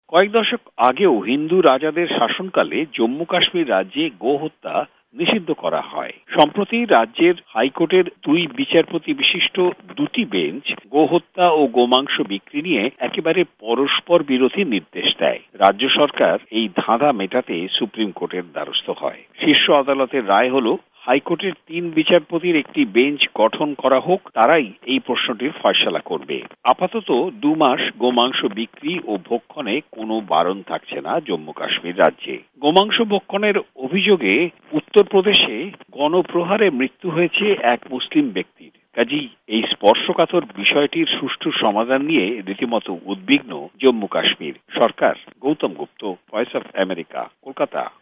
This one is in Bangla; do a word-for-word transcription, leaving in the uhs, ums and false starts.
কয়েক দশক আগেও হিন্দু রাজাদের শাসনকালে জম্মু কাশ্মীর রাজ্যে গো হত্যা নিষিদ্ধ করা হয়। সম্প্রতি রাজ্যের হাইকোর্টের দুই বিচারপতি বিশিষ্ট দুটি বেঞ্চ গো হত্যা ও গোমাংস বিক্রি নিয়ে একেবারে পরস্পর বিরোধী নির্দেশ দেয়। রাজ্য সরকার এই ধাঁধা মেটাতে সুপ্রিম কোর্টের দ্বারস্থ হয়। শীর্ষ আদালতের রায় হল, হাইকোর্টের তিন বিচারপতির একটি বেঞ্চ গঠন করা হোক, তারাই এই প্রশ্নটির ফয়সালা করবে। আপাতত দু মাস গোমাংস বিক্রি ও ভক্ষণে কোনো বারণ থাকছে না জম্মু কাশ্মীর রাজ্যে। গোমাংস ভক্ষণের অভিযোগে উত্তরপ্রদেশে গণপ্রহারে মৃত্যু হয়েছে এক মুসলিম ব্যক্তির। কাজেই এই স্পর্শকাতর বিষয়টির সুষ্ঠু সমাধান নিয়ে রীতিমতো উদ্বিগ্ন জম্মু কাশ্মীর সরকার। Gautam Gupta, voice of America, Kolkata.